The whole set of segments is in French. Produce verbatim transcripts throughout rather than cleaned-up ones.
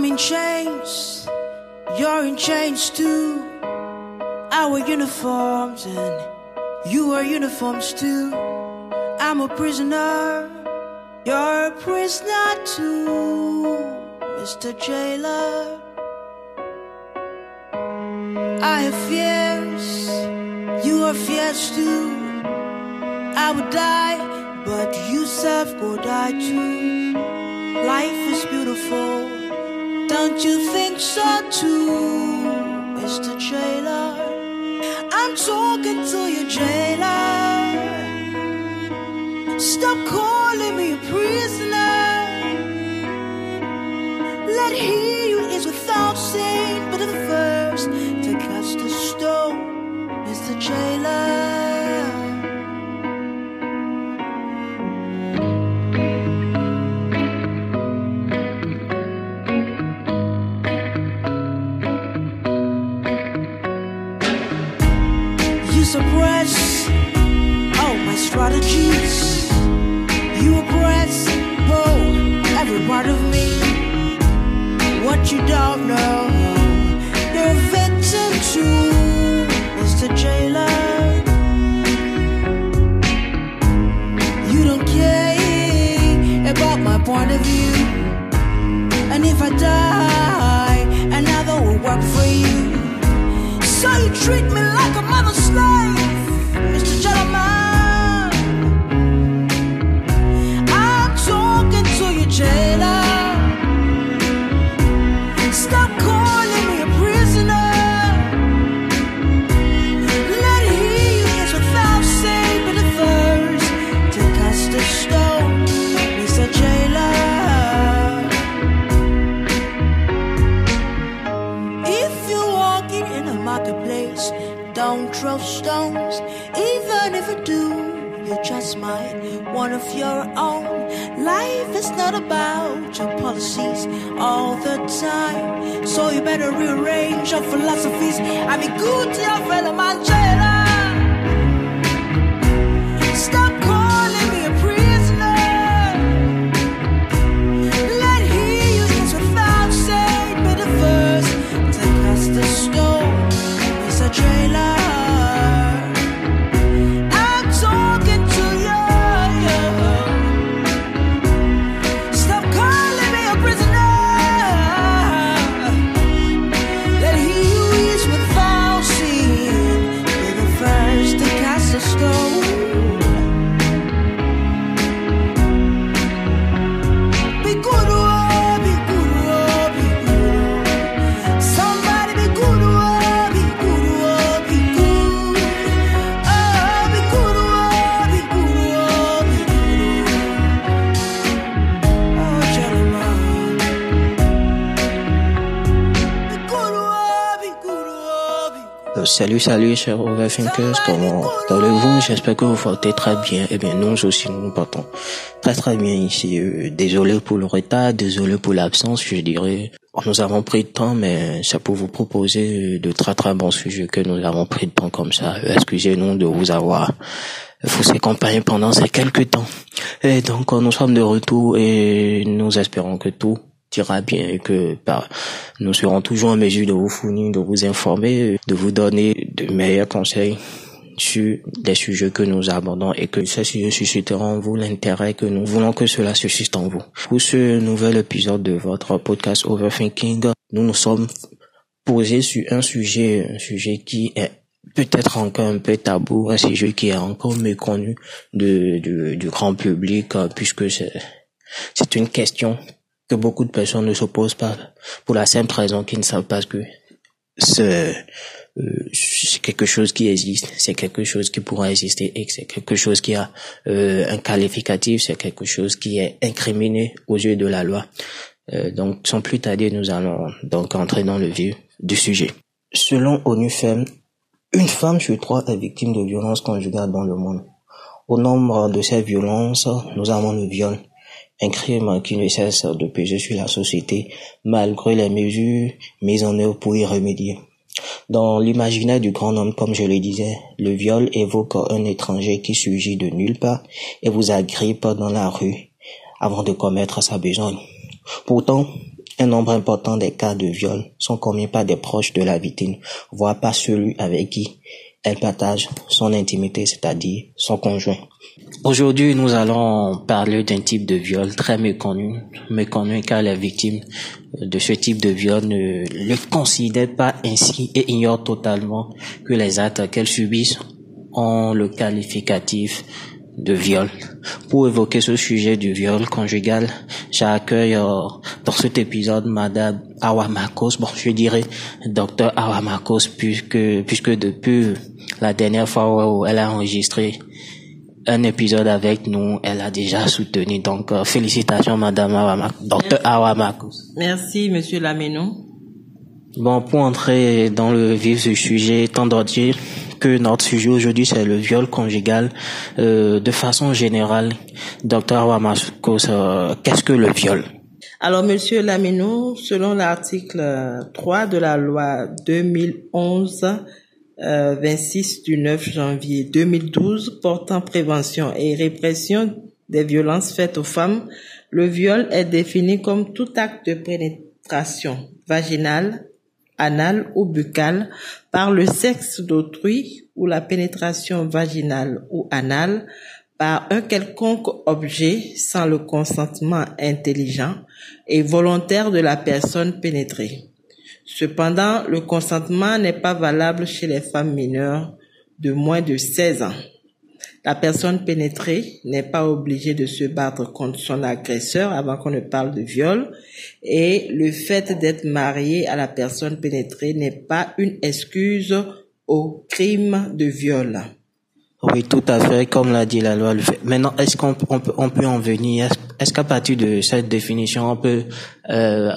I'm in chains, you're in chains too. Our uniforms and you are uniforms too. I'm a prisoner, you're a prisoner too, Mister Jailer. I have fears, you have fears too. I would die, but you self go die too. Life is beautiful, don't you think so too, Mister Jailer? I'm talking to you, jailer. Stop calling me a prisoner. Let he who is without sin but the first to cast the stone, Mister Jailer. You suppress all my strategies. You oppress, oh, every part of me. What you don't know, you're a victim too, Mister Jailer. You don't care about my point of view, and if I die, another will work for you. So you treat me like a mother slave, Mister Gentleman. I'm talking to you, jailer. Stop calling me a prisoner. Let he who is without sin be the first to cast a stone, Mister Jailer. If you're walking in a marketplace, don't throw stones. Even if you do, you just might one of your own. Life is not about your policies all the time, so you better rearrange your philosophies and be good to your fellow man, jailer. Stop calling me a prisoner. Let he who is without sin be the first to cast the stone, Mister Jailer. I'm talking to you. Stop calling me a prisoner. Let he who is without sin be the first to cast a stone. Be good, oh, be good, oh, be good. Somebody be good, oh, be good, oh, be good. Oh, be good, oh, be good, oh, be good. Oh, gentleman. Be good, oh, be good, oh, be good. Euh, Salut, salut, chers overthinkers, comment allez-vous? J'espère que vous portez très bien. Eh bien, nous aussi, nous nous portons très très bien ici. Euh, désolé pour le retard, désolé pour l'absence, je dirais. Nous avons pris de temps, mais c'est pour vous proposer de très très bons sujets que nous avons pris de temps comme ça. Euh, Excusez-nous de vous avoir vous accompagné pendant ces quelques temps. Et donc, nous sommes de retour et nous espérons que tout ira bien et que bah, nous serons toujours en mesure de vous fournir, de vous informer, de vous donner de meilleurs conseils sur les sujets que nous abordons et que ces sujets susciteront en vous l'intérêt que nous voulons que cela suscite en vous. Pour ce nouvel épisode de votre podcast Overthinking, nous nous sommes posés sur un sujet, un sujet qui est peut-être encore un peu tabou, un sujet qui est encore méconnu de, de, du grand public, puisque c'est, c'est une question que beaucoup de personnes ne se posent pas pour la simple raison qu'ils ne savent pas que c'est, euh, c'est quelque chose qui existe, c'est quelque chose qui pourra exister et que c'est quelque chose qui a euh, un qualificatif, c'est quelque chose qui est incriminé aux yeux de la loi. Euh, donc, sans plus tarder, nous allons donc entrer dans le vif du sujet. Selon ONU Femmes, une femme sur trois est victime de violences conjugales dans le monde. Au nombre de ces violences, nous avons le viol, un crime qui ne cesse de peser sur la société malgré les mesures mises en œuvre pour y remédier. Dans l'imaginaire du grand homme, comme je le disais, le viol évoque un étranger qui surgit de nulle part et vous agrippe dans la rue avant de commettre sa besogne. Pourtant, Un nombre important des cas de viol sont commis par des proches de la victime, voire par celui avec qui elle partage son intimité, c'est-à-dire son conjoint. Aujourd'hui, nous allons parler d'un type de viol très méconnu, méconnu car les victimes de ce type de viol ne le considèrent pas ainsi et ignorent totalement que les actes qu'elles subissent ont le qualificatif de viol. Pour évoquer ce sujet du viol conjugal, j'accueille euh, dans cet épisode Madame Awa Marcos, bon je dirais Docteur Awa Marcos, puisque puisque depuis la dernière fois où elle a enregistré un épisode avec nous, elle a déjà soutenu. Donc euh, félicitations Madame Awa Marcos, Docteur Awa Marcos. Merci Monsieur Lameno. Bon, pour entrer dans le vif du sujet, tant de dire que notre sujet aujourd'hui c'est le viol conjugal. Euh, de façon générale, Docteur Awa Marcos, euh, qu'est-ce que le viol? Alors Monsieur Lameno, selon l'article trois de la loi deux mille onze euh, vingt-six du neuf janvier deux mille douze portant prévention et répression des violences faites aux femmes, le viol est défini comme tout acte de pénétration vaginale, anale ou buccale par le sexe d'autrui ou la pénétration vaginale ou anale par un quelconque objet sans le consentement intelligent et volontaire de la personne pénétrée. Cependant, le consentement n'est pas valable chez les femmes mineures de moins de seize ans. La personne pénétrée n'est pas obligée de se battre contre son agresseur avant qu'on ne parle de viol, et le fait d'être marié à la personne pénétrée n'est pas une excuse au crime de viol. Oui, tout à fait, comme l'a dit la loi. Le fait. Maintenant, est-ce qu'on on peut, on peut en venir, est-ce, est-ce qu'à partir de cette définition, on peut euh,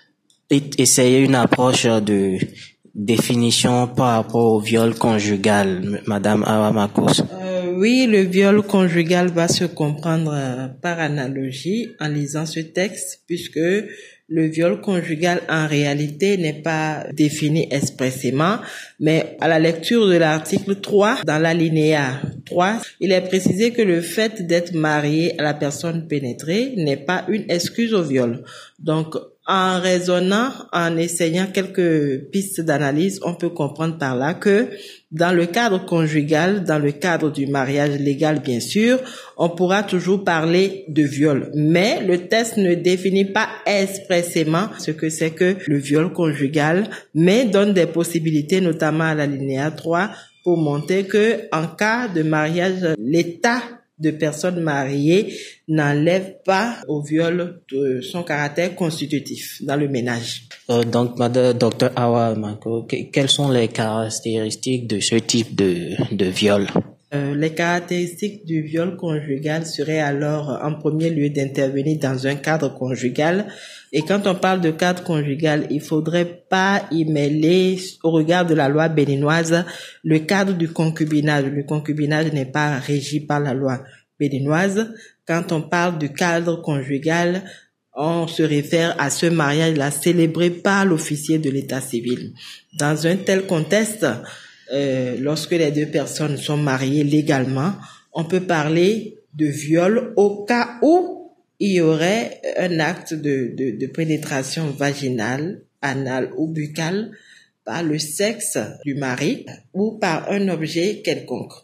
essayer une approche de définition par rapport au viol conjugal, Madame Awa Marcos? euh, Oui, le viol conjugal va se comprendre euh, par analogie en lisant ce texte, puisque le viol conjugal en réalité n'est pas défini expressément, mais à la lecture de l'article trois, dans l'alinéa trois, il est précisé que le fait d'être marié à la personne pénétrée n'est pas une excuse au viol. Donc, en raisonnant, en essayant quelques pistes d'analyse, on peut comprendre par là que dans le cadre conjugal, dans le cadre du mariage légal bien sûr, on pourra toujours parler de viol. Mais le texte ne définit pas expressément ce que c'est que le viol conjugal, mais donne des possibilités, notamment à l'alinéa trois, pour montrer que en cas de mariage, l'état de personnes mariées n'enlève pas au viol de son caractère constitutif dans le ménage. Euh, donc, Madame Docteur Awa Marcos, quelles sont les caractéristiques de ce type de, de viol? Euh, les caractéristiques du viol conjugal seraient alors en premier lieu d'intervenir dans un cadre conjugal. Et quand on parle de cadre conjugal, il faudrait pas y mêler, au regard de la loi béninoise, le cadre du concubinage. Le concubinage n'est pas régi par la loi béninoise. Quand on parle du cadre conjugal, on se réfère à ce mariage-là célébré par l'officier de l'état civil. Dans un tel contexte, Euh, lorsque les deux personnes sont mariées légalement, on peut parler de viol au cas où il y aurait un acte de, de, de pénétration vaginale, anale ou buccale par le sexe du mari ou par un objet quelconque.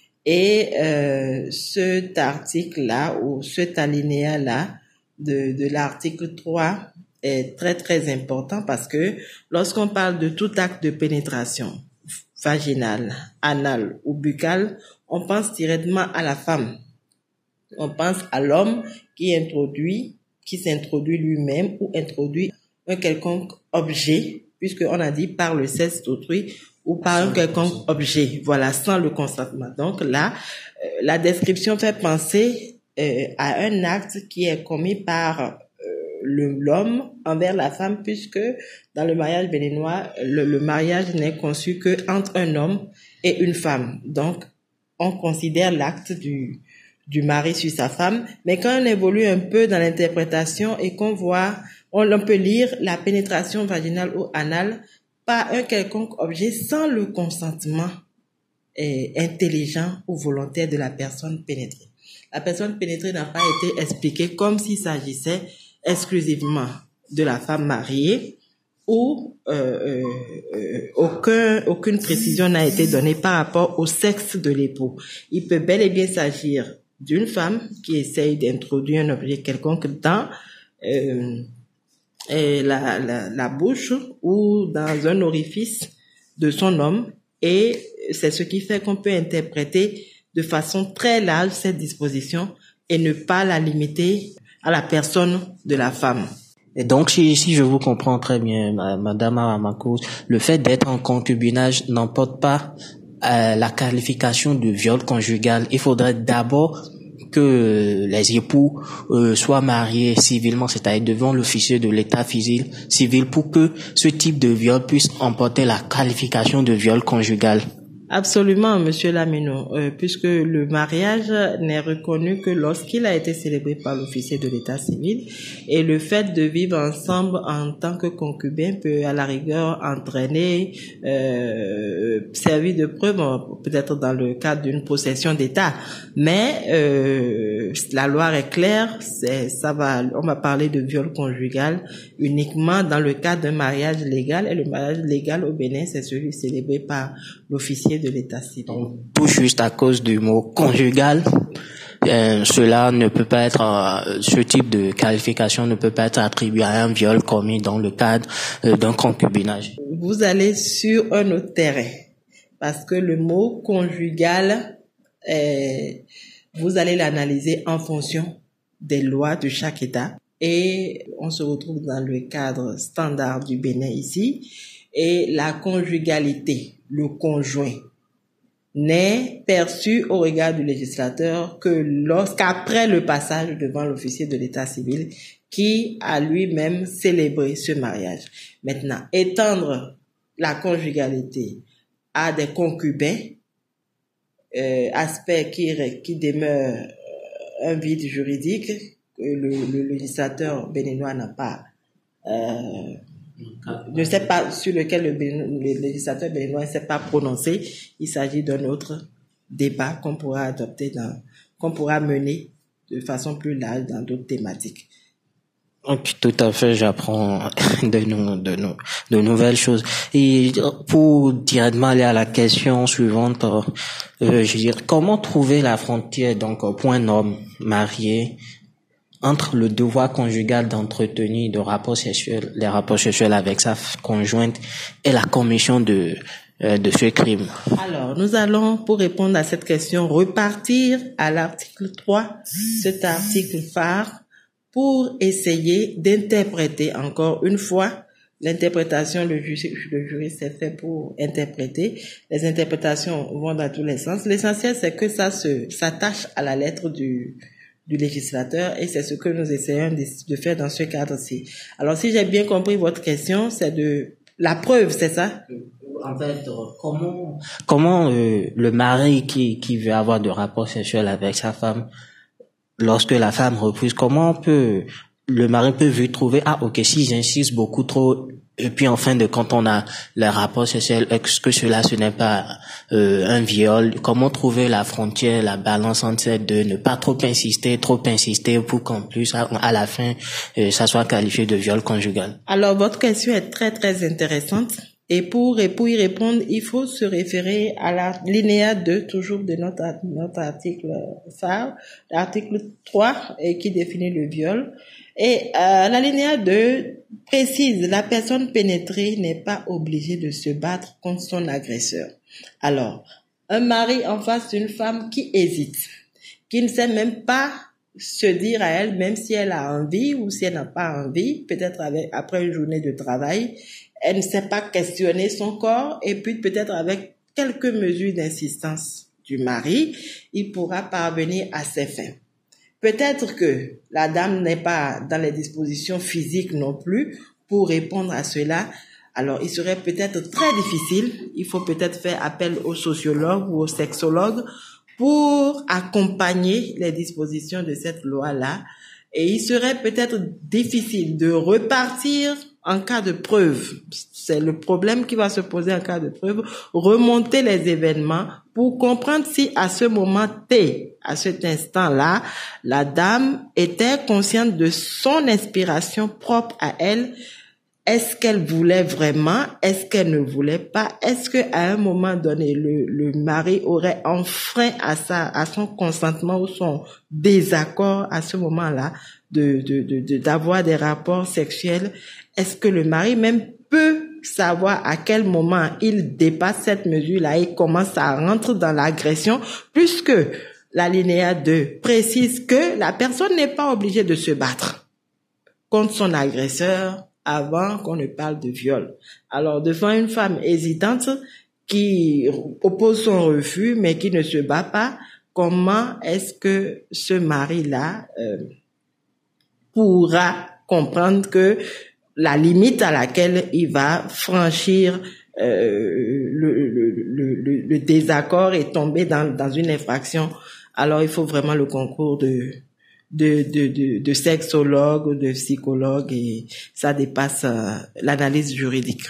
Et euh, cet article-là ou cet alinéa-là de, de l'article trois est très très important parce que lorsqu'on parle de tout acte de pénétration vaginale, anale ou buccale, on pense directement à la femme. On pense à l'homme qui introduit, qui s'introduit lui-même ou introduit un quelconque objet, puisqu'on a dit par le sexe d'autrui ou par un quelconque objet, voilà, sans le consentement. Donc là, euh, la description fait penser euh, à un acte qui est commis par Le, l'homme envers la femme, puisque dans le mariage béninois, le, le mariage n'est conçu que entre un homme et une femme. Donc, on considère l'acte du, du mari sur sa femme. Mais quand on évolue un peu dans l'interprétation et qu'on voit, on, on peut lire la pénétration vaginale ou anale par un quelconque objet sans le consentement eh, intelligent ou volontaire de la personne pénétrée. La personne pénétrée n'a pas été expliquée comme s'il s'agissait exclusivement de la femme mariée où euh, euh, aucun, aucune précision n'a été donnée par rapport au sexe de l'époux. Il peut bel et bien s'agir d'une femme qui essaye d'introduire un objet quelconque dans euh, la, la, la bouche ou dans un orifice de son homme, et c'est ce qui fait qu'on peut interpréter de façon très large cette disposition et ne pas la limiter à la personne de la femme. Et donc, si, si je vous comprends très bien, Madame Aramako, le fait d'être en concubinage n'emporte pas euh, la qualification de viol conjugal. Il faudrait d'abord que les époux euh, soient mariés civilement, c'est-à-dire devant l'officier de l'état civil, civil, pour que ce type de viol puisse emporter la qualification de viol conjugal. Absolument, Monsieur Lamino, euh, puisque le mariage n'est reconnu que lorsqu'il a été célébré par l'officier de l'état civil, et le fait de vivre ensemble en tant que concubin peut à la rigueur entraîner, euh, servir de preuve, peut-être dans le cadre d'une possession d'état. Mais euh, la loi est claire, c'est, ça va, on va parler de viol conjugal uniquement dans le cadre d'un mariage légal, et le mariage légal au Bénin, c'est celui célébré par l'officier de l'état civil. Donc, tout juste à cause du mot conjugal, euh, cela ne peut pas être, euh, ce type de qualification ne peut pas être attribué à un viol commis dans le cadre euh, d'un concubinage. Vous allez sur un autre terrain, parce que le mot conjugal, euh, vous allez l'analyser en fonction des lois de chaque État, et on se retrouve dans le cadre standard du Bénin ici, et la conjugalité, le conjoint, n'est perçu au regard du législateur que lorsqu'après le passage devant l'officier de l'état civil qui a lui-même célébré ce mariage. Maintenant, étendre la conjugalité à des concubins, euh, aspect qui, qui demeure un vide juridique que le, le législateur béninois n'a pas euh, ne sait pas, sur lequel le, le législateur béninois ne s'est pas prononcé. Il s'agit d'un autre débat qu'on pourra adopter dans, qu'on pourra mener de façon plus large dans d'autres thématiques. Donc, tout à fait, j'apprends de, nou, de, nou, de nouvelles choses. Et pour directement aller à la question suivante, euh, je veux dire, comment trouver la frontière, donc, au point norme, marié, entre le devoir conjugal d'entretenir de rapports sexuels, les rapports sexuels avec sa conjointe et la commission de, euh, de ce crime? Alors, nous allons, pour répondre à cette question, repartir à l'article trois, cet article phare, pour essayer d'interpréter encore une fois. L'interprétation, le jury, le jury s'est fait pour interpréter. Les interprétations vont dans tous les sens. L'essentiel, c'est que ça se, s'attache à la lettre du, du législateur, et c'est ce que nous essayons de, de faire dans ce cadre-ci. Alors, si j'ai bien compris votre question, c'est de la preuve, c'est ça? En fait, comment comment euh, le mari qui qui veut avoir de rapports sexuels avec sa femme, lorsque la femme refuse, comment on peut le mari peut vite trouver, ah ok, si j'insiste beaucoup trop, et puis en fin de compte on a le rapport sexuel, est-ce que cela ce n'est pas euh, un viol? Comment trouver la frontière, la balance entre ces deux, ne pas trop insister, trop insister pour qu'en plus à, à la fin euh, ça soit qualifié de viol conjugal? Alors votre question est très très intéressante, et pour, pour y répondre, il faut se référer à la linéa deux, toujours de notre, notre article phare, l'article trois, et qui définit le viol. Et euh, la linéa deux précise, la personne pénétrée n'est pas obligée de se battre contre son agresseur. Alors, un mari en face d'une femme qui hésite, qui ne sait même pas se dire à elle, même si elle a envie ou si elle n'a pas envie, peut-être avec, après une journée de travail, elle ne sait pas questionner son corps, et puis peut-être avec quelques mesures d'insistance du mari, il pourra parvenir à ses fins. Peut-être que la dame n'est pas dans les dispositions physiques non plus pour répondre à cela. Alors, il serait peut-être très difficile. Il faut peut-être faire appel au sociologue ou au sexologue pour accompagner les dispositions de cette loi-là. Et il serait peut-être difficile de repartir en cas de preuve, c'est le problème qui va se poser en cas de preuve, remonter les événements pour comprendre si à ce moment T, à cet instant-là, la dame était consciente de son inspiration propre à elle. Est-ce qu'elle voulait vraiment? Est-ce qu'elle ne voulait pas? Est-ce que à un moment donné, le, le mari aurait enfreint à sa, à son consentement ou son désaccord à ce moment-là de, de, de, de d'avoir des rapports sexuels? Est-ce que le mari même peut savoir à quel moment il dépasse cette mesure-là et commence à rentrer dans l'agression, puisque l'alinéa deux précise que la personne n'est pas obligée de se battre contre son agresseur avant qu'on ne parle de viol. Alors, devant une femme hésitante qui oppose son refus, mais qui ne se bat pas, comment est-ce que ce mari-là euh, pourra comprendre que la limite à laquelle il va franchir euh, le, le, le, le désaccord et tomber dans, dans une infraction? Alors, il faut vraiment le concours de de de de, de sexologue, de psychologue, et ça dépasse euh, l'analyse juridique.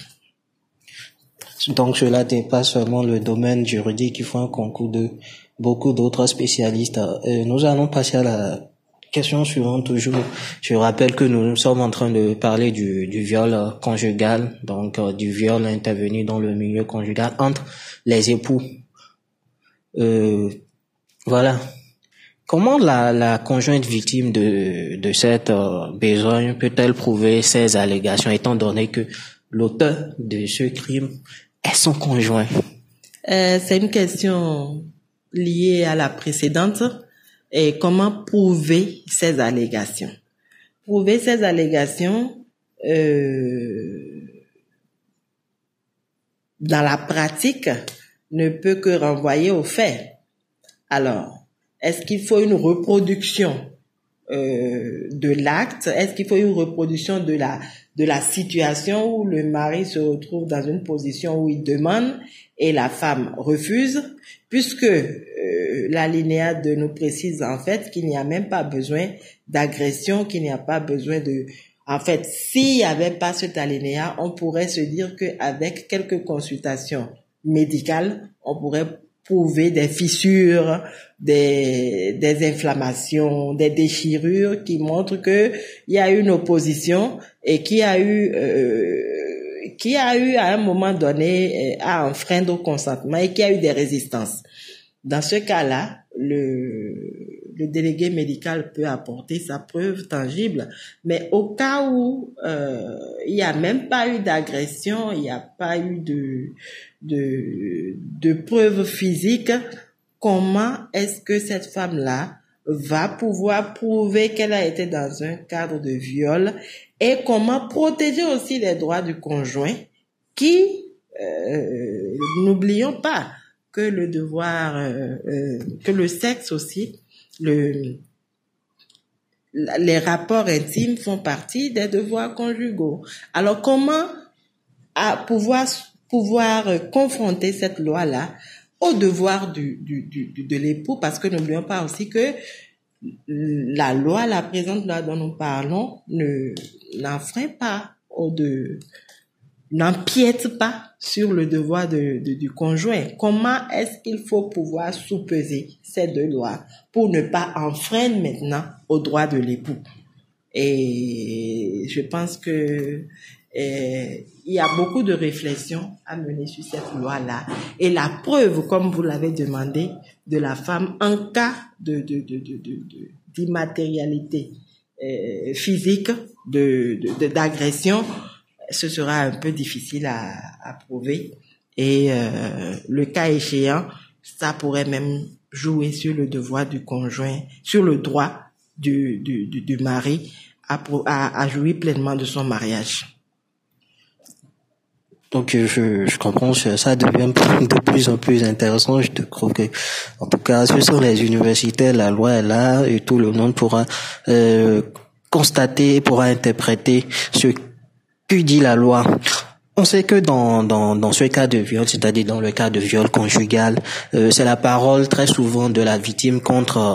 Donc cela dépasse seulement le domaine juridique, il faut un concours de beaucoup d'autres spécialistes. Et nous allons passer à la question suivante toujours. Je rappelle que nous sommes en train de parler du, du viol conjugal, donc euh, du viol intervenu dans le milieu conjugal entre les époux. Euh, voilà. Comment la, la conjointe victime de, de cette euh, besogne peut-elle prouver ses allégations, étant donné que l'auteur de ce crime est son conjoint? Euh, c'est une question liée à la précédente. Et comment prouver ces allégations? Prouver ces allégations, euh, dans la pratique, ne peut que renvoyer aux faits. Alors, est-ce qu'il faut une reproduction euh, de l'acte? Est-ce qu'il faut une reproduction de la de la situation où le mari se retrouve dans une position où il demande et la femme refuse, puisque euh, l'alinéa deux nous précise en fait qu'il n'y a même pas besoin d'agression, qu'il n'y a pas besoin de... En fait, s'il n'y avait pas cet alinéa, on pourrait se dire qu'avec quelques consultations médicales, on pourrait prouver des fissures, des, des inflammations, des déchirures qui montrent que il y a eu une opposition et qui a eu, euh, qui a eu à un moment donné à enfreindre au consentement et qui a eu des résistances. Dans ce cas-là, le, le délégué médical peut apporter sa preuve tangible, mais au cas où euh, il n'y a même pas eu d'agression, il n'y a pas eu de de de preuves physiques, comment est-ce que cette femme-là va pouvoir prouver qu'elle a été dans un cadre de viol, et comment protéger aussi les droits du conjoint qui, euh, n'oublions pas que le devoir, euh, euh, que le sexe aussi, le les rapports intimes font partie des devoirs conjugaux. Alors comment à pouvoir pouvoir confronter cette loi-là au devoir du, du, du, de l'époux, parce que n'oublions pas aussi que la loi, la présente loi dont nous parlons, ne n'enfreint pas ou de n'empiète pas sur le devoir de, de, du conjoint. Comment est-ce qu'il faut pouvoir sous-peser ces deux lois pour ne pas enfreindre maintenant au droit de l'époux? Et je pense que Et il y a beaucoup de réflexions à mener sur cette loi-là. Et la preuve, comme vous l'avez demandé, de la femme en cas de, de, de, de, de, de d'immatérialité euh, physique, de, de, d'agression, ce sera un peu difficile à, à prouver. Et euh, le cas échéant, ça pourrait même jouer sur le devoir du conjoint, sur le droit du, du, du, du mari à, à, à jouir pleinement de son mariage. Donc je, je comprends, ça devient de plus en plus intéressant. Je te trouve que, en tout cas, ce sont les universités, la loi est là et tout le monde pourra euh, constater, pourra interpréter ce que dit la loi. On sait que dans dans dans ce cas de viol, c'est-à-dire dans le cas de viol conjugal, euh, c'est la parole très souvent de la victime contre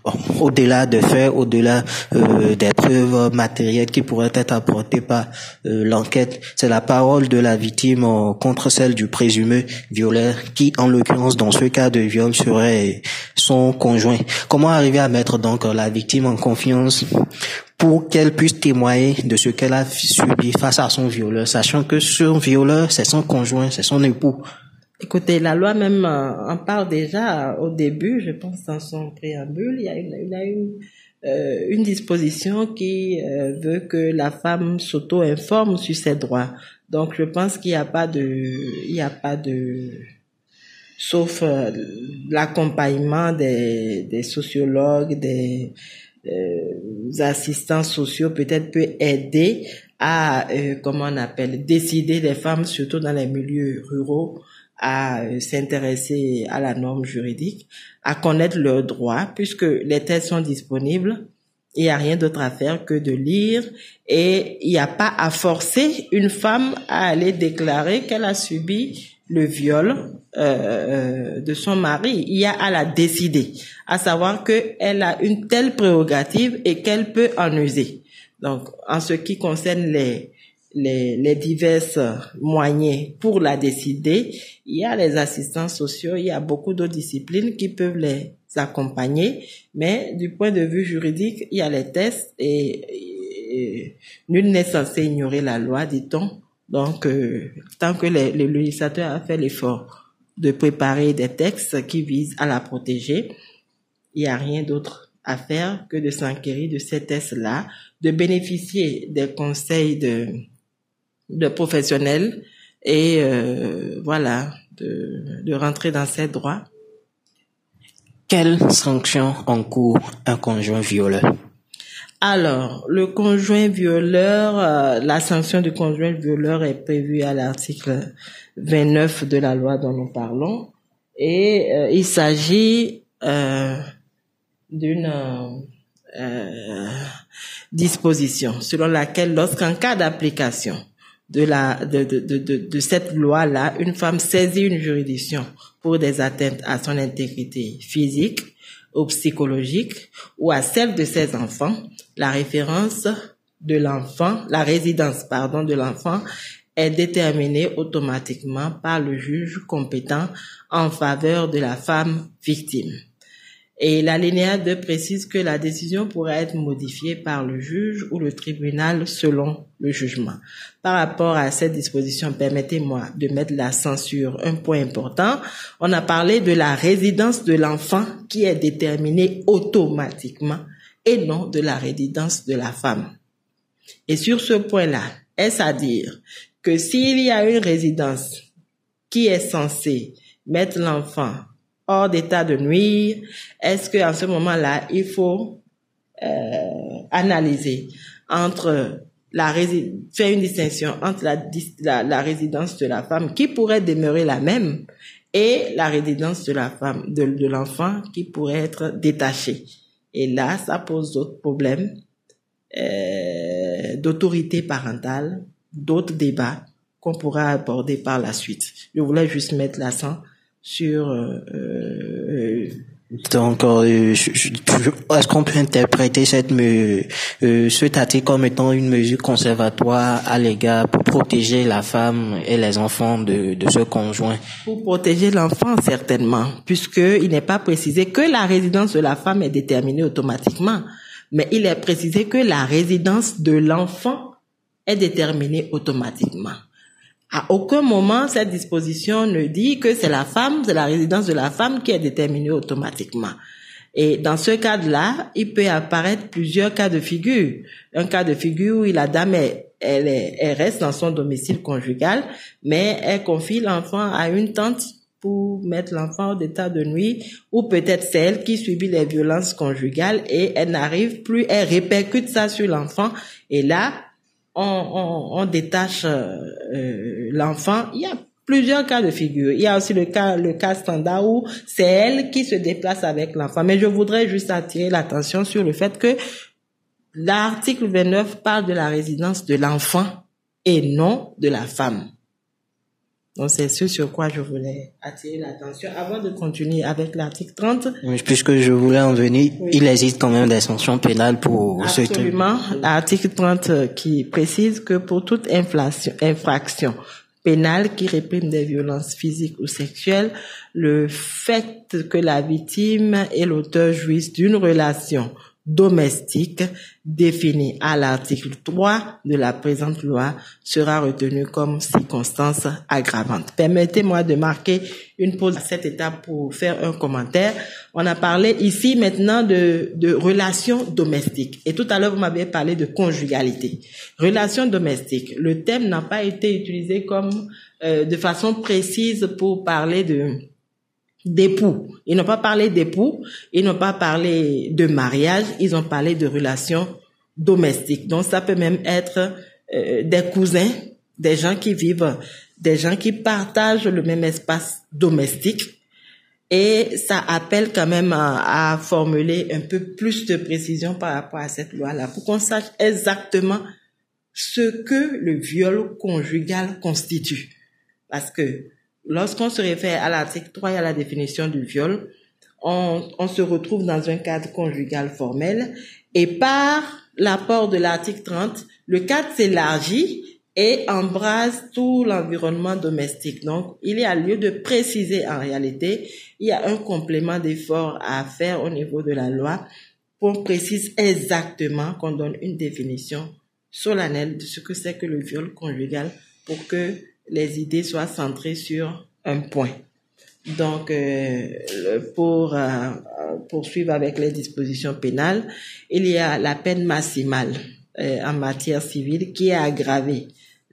au-delà des faits, au-delà euh, des preuves matérielles qui pourraient être apportées par euh, l'enquête, c'est la parole de la victime euh, contre celle du présumé violeur, qui, en l'occurrence, dans ce cas de viol, serait son conjoint. Comment arriver à mettre donc la victime en confiance pour qu'elle puisse témoigner de ce qu'elle a subi face à son violeur, sachant que son violeur, c'est son conjoint, c'est son époux? Écoutez, la loi même euh, en parle déjà au début, je pense dans son préambule, il y a une, il y a une, euh, une disposition qui euh, veut que la femme s'auto-informe sur ses droits. Donc je pense qu'il n'y a pas de, il n'y a pas de, sauf euh, l'accompagnement des, des sociologues, des euh, assistants sociaux peut-être peut aider à, euh, comment on appelle, décider des femmes, surtout dans les milieux ruraux, à s'intéresser à la norme juridique, à connaître leurs droits, puisque les textes sont disponibles, il n'y a rien d'autre à faire que de lire, et il n'y a pas à forcer une femme à aller déclarer qu'elle a subi le viol euh, de son mari. Il y a à la décider, à savoir qu'elle a une telle prérogative et qu'elle peut en user. Donc, en ce qui concerne les Les, les diverses moyens pour la décider, il y a les assistants sociaux, il y a beaucoup d'autres disciplines qui peuvent les accompagner, mais du point de vue juridique, il y a les tests et, et nul n'est censé ignorer la loi, dit-on. Donc, euh, tant que les, le législateur a fait l'effort de préparer des textes qui visent à la protéger, il n'y a rien d'autre à faire que de s'enquérir de ces tests-là, de bénéficier des conseils de de professionnels et euh, voilà, de, de rentrer dans ses droits. Quelle sanction encourt un conjoint violeur? Alors, le conjoint violeur, euh, la sanction du conjoint violeur est prévue à l'article vingt-neuf de la loi dont nous parlons, et euh, il s'agit euh, d'une euh, disposition selon laquelle, lorsqu'en cas d'application de la de de de de, de cette loi-là, une femme saisit une juridiction pour des atteintes à son intégrité physique ou psychologique ou à celle de ses enfants, la référence de l'enfant, la résidence pardon de l'enfant est déterminée automatiquement par le juge compétent en faveur de la femme victime. Et l'alinéa deux précise que la décision pourra être modifiée par le juge ou le tribunal selon le jugement. Par rapport à cette disposition, permettez-moi de mettre l'accent sur un point important. On a parlé de la résidence de l'enfant qui est déterminée automatiquement et non de la résidence de la femme. Et sur ce point-là, est-ce à dire que s'il y a une résidence qui est censée mettre l'enfant hors d'état de nuire, est-ce que en ce moment-là, il faut euh, analyser entre la rési- faire une distinction entre la, la, la résidence de la femme qui pourrait demeurer la même et la résidence de la femme, de, de l'enfant qui pourrait être détachée. Et là, ça pose d'autres problèmes euh, d'autorité parentale, d'autres débats qu'on pourra aborder par la suite. Je voulais juste mettre l'accent sur euh, euh, donc euh, je, je, est-ce qu'on peut interpréter cette me, euh, cet article comme étant une mesure conservatoire à l'égard pour protéger la femme et les enfants de, de ce conjoint? Pour protéger l'enfant, certainement, puisque il n'est pas précisé que la résidence de la femme est déterminée automatiquement, mais il est précisé que la résidence de l'enfant est déterminée automatiquement. À aucun moment, cette disposition ne dit que c'est la femme, c'est la résidence de la femme qui est déterminée automatiquement. Et dans ce cadre-là, il peut apparaître plusieurs cas de figure. Un cas de figure où la dame, est, elle, est, elle reste dans son domicile conjugal, mais elle confie l'enfant à une tante pour mettre l'enfant en état de nuit, ou peut-être c'est elle qui subit les violences conjugales et elle n'arrive plus, elle répercute ça sur l'enfant. Et là, On, on, on détache euh, l'enfant. Il y a plusieurs cas de figure. Il y a aussi le cas, le cas standard où c'est elle qui se déplace avec l'enfant. Mais je voudrais juste attirer l'attention sur le fait que l'article vingt-neuf parle de la résidence de l'enfant et non de la femme. Donc, c'est ce sur quoi je voulais attirer l'attention. Avant de continuer avec l'article trente. Oui, puisque je voulais en venir, oui. Il existe quand même des sanctions pénales pour ce truc. Absolument. L'article trente qui précise que pour toute infraction, infraction pénale qui réprime des violences physiques ou sexuelles, le fait que la victime et l'auteur jouissent d'une relation domestique définie à l'article trois de la présente loi sera retenu comme circonstance aggravante. Permettez-moi de marquer une pause à cette étape pour faire un commentaire. On a parlé ici maintenant de, de relations domestiques. Et tout à l'heure, vous m'avez parlé de conjugalité. Relations domestiques. Le thème n'a pas été utilisé comme euh, de façon précise pour parler de d'époux. Ils n'ont pas parlé d'époux, ils n'ont pas parlé de mariage, ils ont parlé de relations domestiques. Donc ça peut même être euh, des cousins, des gens qui vivent, des gens qui partagent le même espace domestique. Et ça appelle quand même à, à formuler un peu plus de précision par rapport à cette loi-là, pour qu'on sache exactement ce que le viol conjugal constitue. Parce que lorsqu'on se réfère à l'article trois et à la définition du viol, on, on se retrouve dans un cadre conjugal formel et par l'apport de l'article trente, le cadre s'élargit et embrase tout l'environnement domestique. Donc, il y a lieu de préciser en réalité, il y a un complément d'effort à faire au niveau de la loi pour qu'on précise exactement, qu'on donne une définition solennelle de ce que c'est que le viol conjugal pour que les idées soient centrées sur un point. Donc, euh, pour euh, poursuivre avec les dispositions pénales, il y a la peine maximale euh, en matière civile qui est aggravée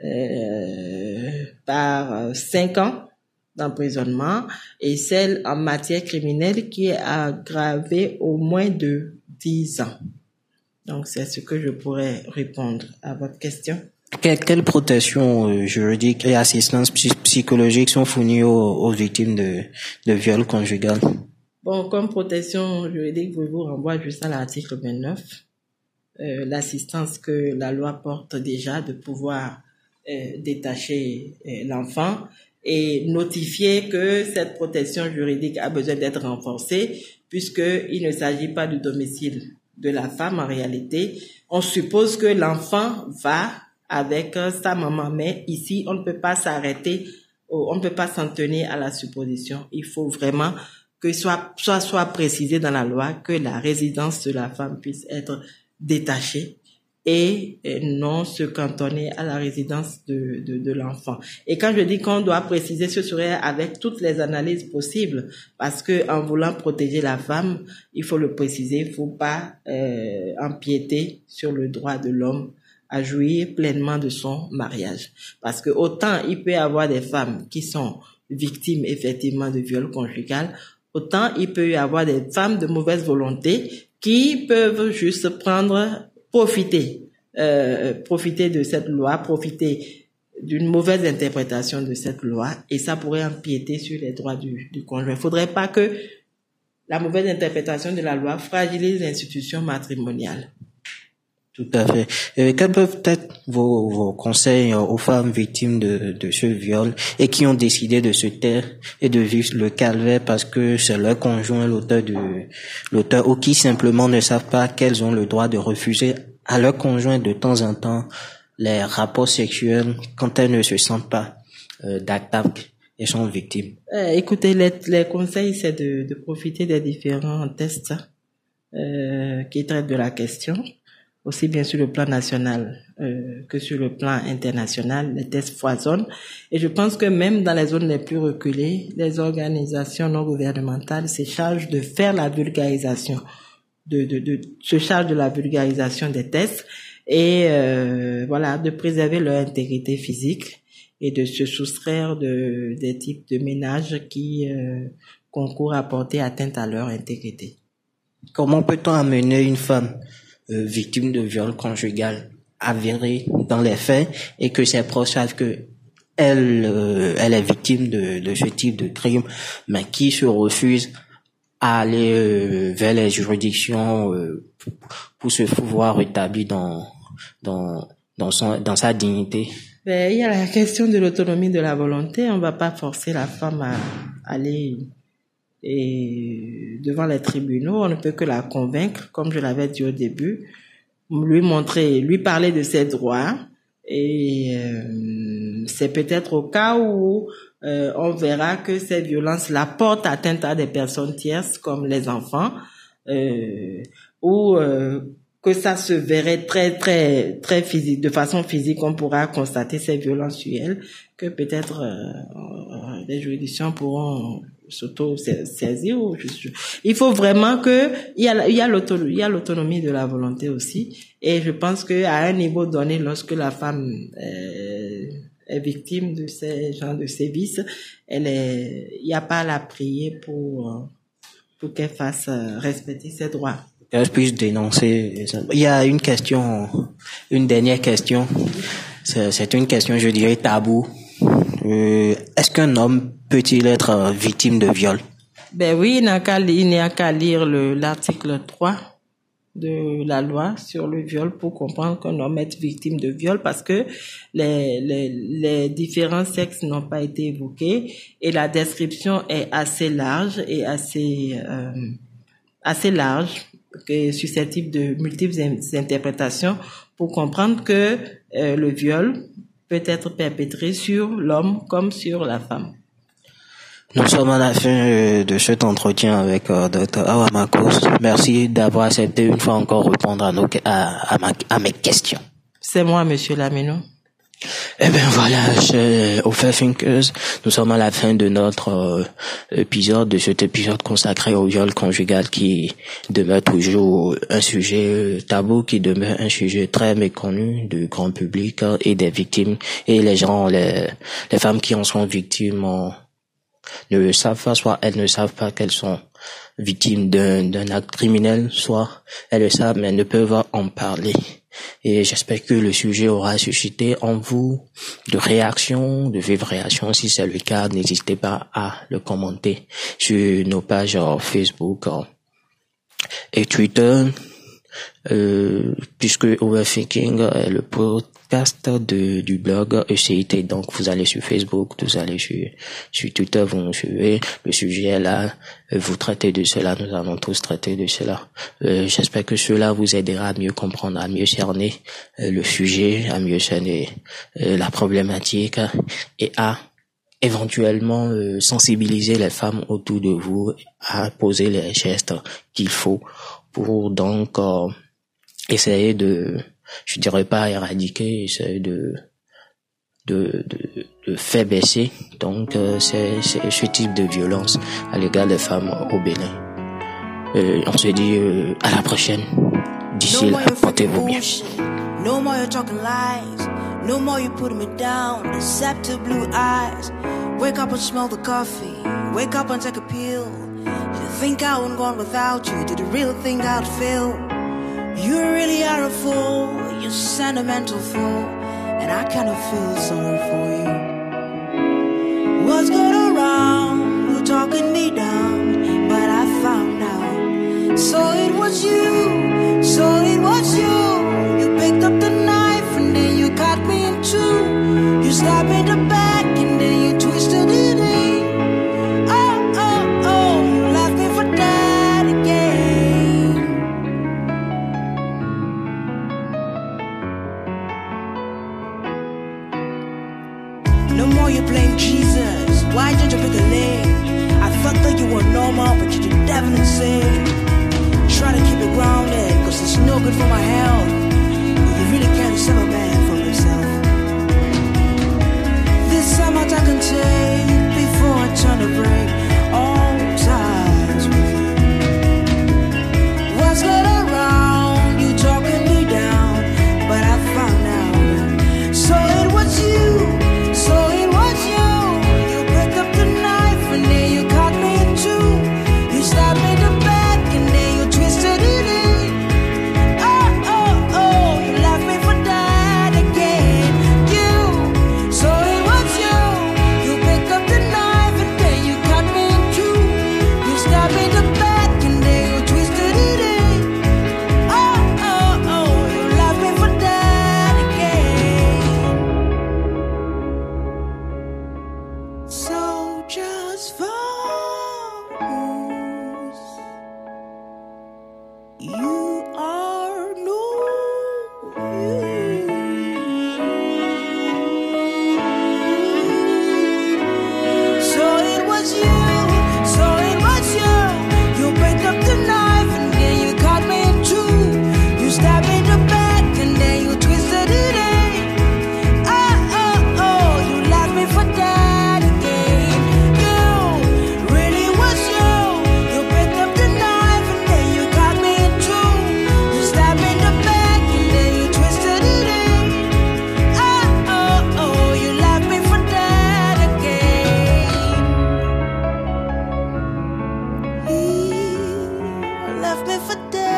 euh, par cinq ans d'emprisonnement et celle en matière criminelle qui est aggravée au moins de dix ans. Donc, c'est ce que je pourrais répondre à votre question. Quelle, quelle protection euh, juridique et assistance psy- psychologique sont fournies aux, aux victimes de, de viols conjugal? Bon, comme protection juridique, je vous renvoie juste à l'article vingt-neuf, euh, l'assistance que la loi porte déjà de pouvoir euh, détacher euh, l'enfant et notifier que cette protection juridique a besoin d'être renforcée puisqu'il ne s'agit pas du domicile de la femme en réalité. On suppose que l'enfant va avec sa maman, mais ici, on ne peut pas s'arrêter, on ne peut pas s'en tenir à la supposition. Il faut vraiment que soit, soit, soit précisé dans la loi que la résidence de la femme puisse être détachée et non se cantonner à la résidence de, de, de l'enfant. Et quand je dis qu'on doit préciser, ce serait avec toutes les analyses possibles, parce que en voulant protéger la femme, il faut le préciser, il faut pas euh, empiéter sur le droit de l'homme à jouir pleinement de son mariage. Parce que autant il peut y avoir des femmes qui sont victimes effectivement de viol conjugal, autant il peut y avoir des femmes de mauvaise volonté qui peuvent juste prendre, profiter, euh, profiter de cette loi, profiter d'une mauvaise interprétation de cette loi, et ça pourrait empiéter sur les droits du, du conjoint. Il ne faudrait pas que la mauvaise interprétation de la loi fragilise l'institution matrimoniale. Tout à fait. Euh, quels peuvent être vos, vos conseils aux femmes victimes de, de ce viol et qui ont décidé de se taire et de vivre le calvaire parce que c'est leur conjoint l'auteur de l'auteur ou qui simplement ne savent pas qu'elles ont le droit de refuser à leur conjoint de temps en temps les rapports sexuels quand elles ne se sentent pas euh, d'attaque et sont victimes? Euh, écoutez, les, les conseils, c'est de, de profiter des différents tests euh, qui traitent de la question. Aussi bien sur le plan national euh, que sur le plan international, les tests foisonnent. Et je pense que même dans les zones les plus reculées, les organisations non gouvernementales se chargent de faire la vulgarisation, de, de, de se chargent de la vulgarisation des tests et euh, voilà, de préserver leur intégrité physique et de se soustraire de des types de ménages qui euh, concourent à porter atteinte à leur intégrité. Comment peut-on amener une femme Euh, victime de viol conjugal avéré dans les faits et que ses proches savent que elle, euh, elle est victime de, de ce type de crime, mais qui se refuse à aller euh, vers les juridictions euh, pour, pour se pouvoir rétablir dans, dans, dans son, dans sa dignité? Ben, il y a la question de l'autonomie de la volonté. On ne va pas forcer la femme à aller et devant les tribunaux. On ne peut que la convaincre, comme je l'avais dit au début, lui montrer, lui parler de ses droits. Et euh, c'est peut-être au cas où euh, on verra que ces violences la portent atteinte à des personnes tierces comme les enfants, euh, ou euh, que ça se verrait très très très physique, de façon physique, on pourra constater ces violences sur elle, que peut-être euh, les juridictions pourront s'auto-saisir. Il faut vraiment que il y a il y a l'autonomie, il y a l'autonomie de la volonté aussi, et je pense que à un niveau donné, lorsque la femme euh, est victime de ces genres de sévices, elle est, il n'y a pas à la prier pour pour qu'elle fasse respecter ses droits. Que je puisse dénoncer. Il y a une question, une dernière question. C'est, c'est une question, je dirais, tabou. Euh, est-ce qu'un homme peut-il être victime de viol? Ben oui, il n'a qu'à, il n'a qu'à lire le, l'article trois de la loi sur le viol pour comprendre qu'un homme est victime de viol, parce que les, les, les différents sexes n'ont pas été évoqués et la description est assez large et assez, euh, assez large, que susceptible de multiples interprétations pour comprendre que euh, le viol peut être perpétré sur l'homme comme sur la femme. Nous sommes à la fin de cet entretien avec euh, docteur Awa Makos. Merci d'avoir accepté une fois encore répondre à, nos, à, à, ma, à mes questions. C'est moi, Monsieur Lamino. Eh bien voilà, chez Au Fair Thinkers, nous sommes à la fin de notre euh, épisode, de cet épisode consacré au viol conjugal qui demeure toujours un sujet tabou, qui demeure un sujet très méconnu du grand public euh, et des victimes. Et les gens, les, les femmes qui en sont victimes euh, ne le savent pas, soit elles ne savent pas qu'elles sont victimes d'un, d'un acte criminel, soit elles le savent mais ne peuvent en parler. Et j'espère que le sujet aura suscité en vous de réactions, de vives réactions. Si c'est le cas, n'hésitez pas à le commenter sur nos pages Facebook et Twitter, euh, puisque Overthinking est le podcast de, du blog E C I T. Donc vous allez sur Facebook, vous allez sur, sur Twitter, vous nous suivez. Le sujet est là, vous traitez de cela, nous allons tous traiter de cela. Euh, j'espère que cela vous aidera à mieux comprendre, à mieux cerner euh, le sujet, à mieux cerner euh, la problématique et à éventuellement euh, sensibiliser les femmes autour de vous à poser les gestes qu'il faut pour donc euh, essayer de, je dirais pas éradiquer, essayer de de de, de faire baisser donc euh, c'est, c'est ce type de violence à l'égard des femmes au Bénin. Euh, on se dit euh, à la prochaine. D'ici là, portez-vous bien. No more you talking lies. No more you putting me down. Deceptive blue eyes. Wake up and smell the coffee. Wake up and take a pill. You think I wouldn't go on without you? Did you really think I'd fail? You really are a fool. You're sentimental fool. And I kind of feel sorry for you. What's going around? You're talking me down. But I found out. So it was you. So it was you. You picked up the knife and then you cut me in two. You stabbed me in the back and then you twisted it in. Oh, oh, oh, you left me for dead again. No more you blame Jesus. Why hoping for days.